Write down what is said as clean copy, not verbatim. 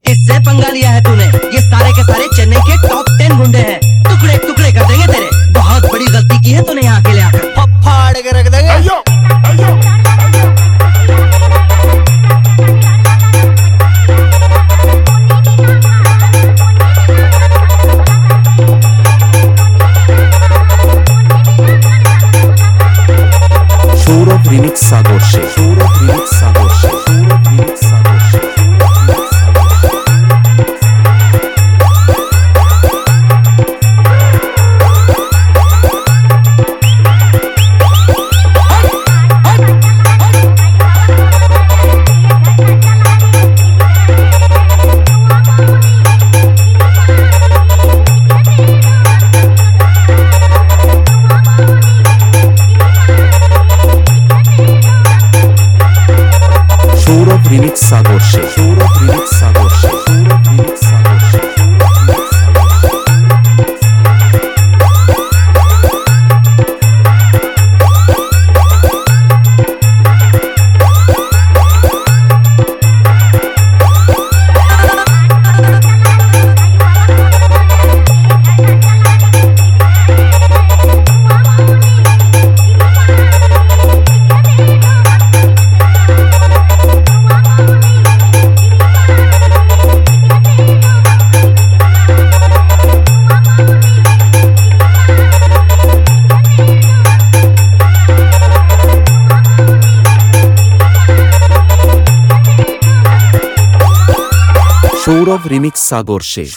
किससे पंगा लिया है तूने? ये सारे के सारे चेन्नई के टॉप 10 गुंडे हैं। टुकड़े टुकड़े कर देंगे तेरे। बहुत बड़ी गलती की है तूने यहाँ अकेले आकर। फाड़ के रख देंगे। अयो, अयो। সৌরভ রিমিক্স সাগর সে সৌরভ রিমিক্স সাগর সে সৌরভ রিমিক্স সাগর সে সৌরভ রিমিক্স সাগর সে সৌরভ রিমিক্স সাগর সে সৌরভ রিমিক্স সাগর সে সৌরভ রিমিক্স সাগর সে